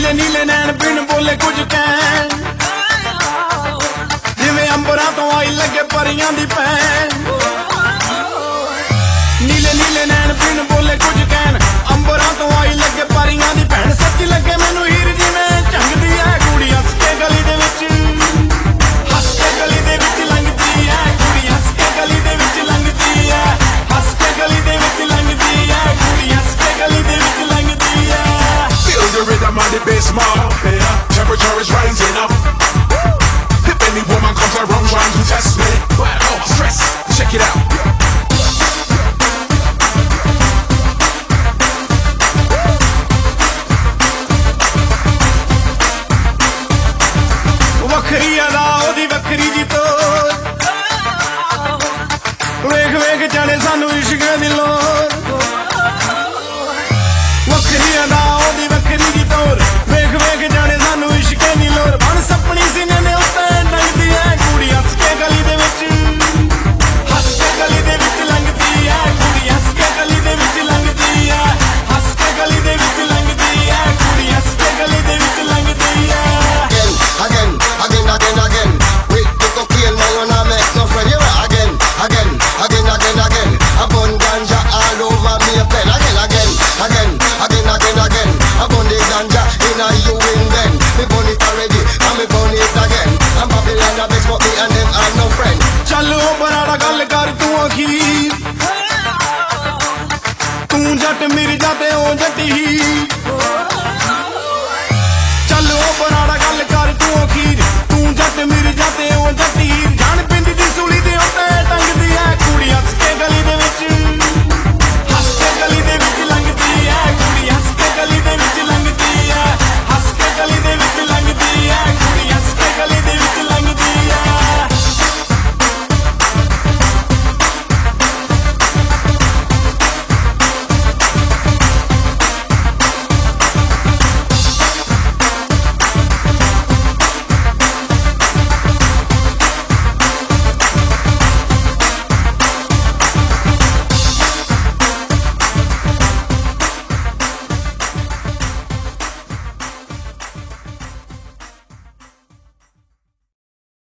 नीले नीले नैन बिन बोले कुछ कहन जिवें अंबरां तो आई लगे परियां दी पैन नीले नीले नैन बिन बोले कुछ कहन अंबरां तो आई लगे परियां दी भैन सच्ची लगे मैनू हीर जिवें झंगदी है कुड़ी हस के गली दे विच हस के गली दे विच लंघदी है कुड़ी हस के गली दे विच लंघदी है हस के गली दे विच लंघदी है कुड़ी हस के गली दे विच लंघदी है Feel the rhythm of the bass, man. Temperature is rising up. If any woman comes around trying to test me, stress, check it out.